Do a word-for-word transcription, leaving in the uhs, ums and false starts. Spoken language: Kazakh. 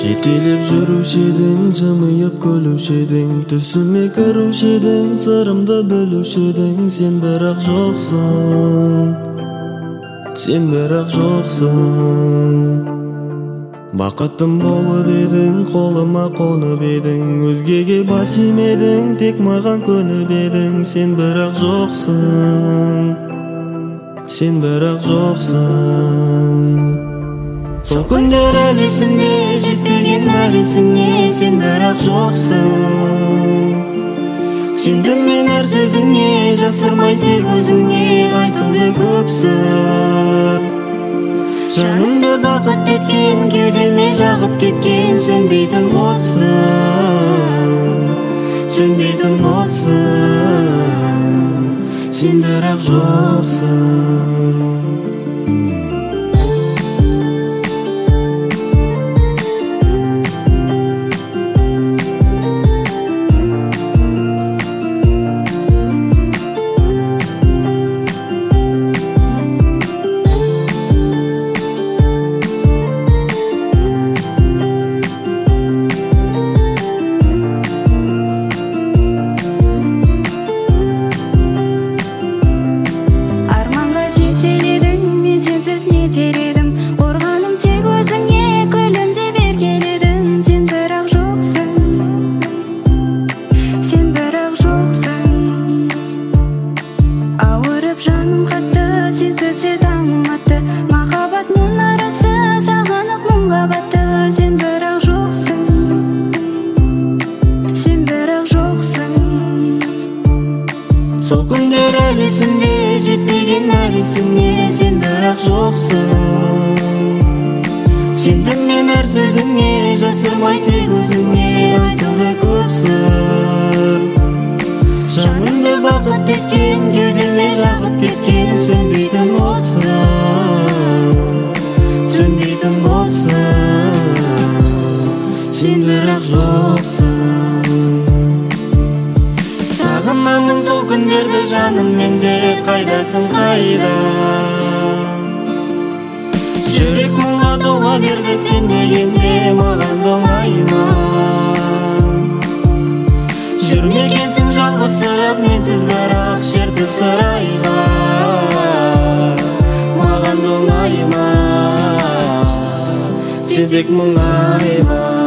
Жетелеп жүруші едің, жымиып күлуші едің, түсіме кіруші едің, сырымды білуші едің. Сен бірақ жоқсың, сен бірақ жоқсың. Бақытым болып едің, қолыма қонып едің, өзгеге бас имедің, тек маған көніп едің. Сен бірақ жоқсың, сен бірақ жоқсың. Сол күндер әлі есімде, жетпеген әлісіне. Сен бірақ жоқсың. Сендім мен әр сөзіңе, жасырмай тек өзіңе. Айтылды көп сыр, жанымды бақыт еткен, кеудеме жағып кеткен. Сөнбейтін отсың, сөнбейтін отсың. Сен бірақ жоқсың. Жаным қатты, сенсіз таңым атты, махаббат мұнарасы сағынып мұңға батты. Сен бірақ жоқсың, сен бірақ жоқсың. Сол күндер әлі есімде, жетпеген әлісіне. Сен бірақ жоқсың. Сендім мен әр сөзіңе, жасырмай тек өзіңе. Айтылды көп сыр, жанымды бақыт еткен, кеудеме жағып кеткен. Сөнбейтін отсың, сөнбейтін отсың. Сен бірақ жоқсың. Сағынамын сол күндерді жаным менде. Қайдасың, қайда? Жүрек мұңға тола берді сен дегенде. Маған оңай ма? Жүрмекенсің жалғызсырап, менсіз бірақ шертіп сырайға. Маған оңай ма? Сен тек мұңайма.